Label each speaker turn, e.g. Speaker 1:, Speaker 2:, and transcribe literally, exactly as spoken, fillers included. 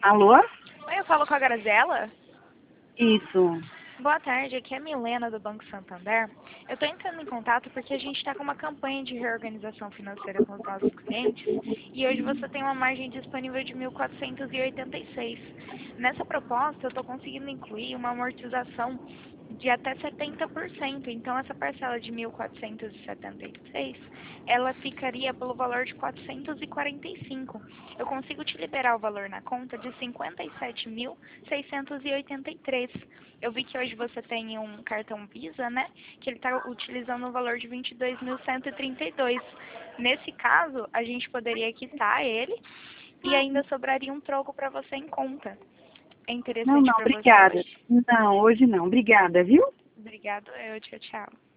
Speaker 1: Alô?
Speaker 2: Oi, eu falo com a Grazela?
Speaker 1: Isso.
Speaker 2: Boa tarde, aqui é a Milena do Banco Santander. Eu estou entrando em contato porque a gente está com uma campanha de reorganização financeira com os nossos clientes e hoje você tem uma margem disponível de mil quatrocentos e oitenta e seis. Nessa proposta, eu estou conseguindo incluir uma amortização de até setenta por cento. Então, essa parcela de mil quatrocentos e setenta e seis, ela ficaria pelo valor de quatrocentos e quarenta e cinco. Eu consigo te liberar o valor na conta de cinquenta e sete mil seiscentos e oitenta e três. Eu vi que hoje você tem um cartão Visa, né? Que ele está utilizando o valor de vinte e dois mil cento e trinta e dois. Nesse caso, a gente poderia quitar ele e ainda sobraria um troco para você em conta. É
Speaker 1: Não,
Speaker 2: interessante
Speaker 1: não,
Speaker 2: para você
Speaker 1: obrigada.
Speaker 2: hoje?
Speaker 1: Não, hoje não. Obrigada, viu?
Speaker 2: Obrigado, eu, tchau, tchau.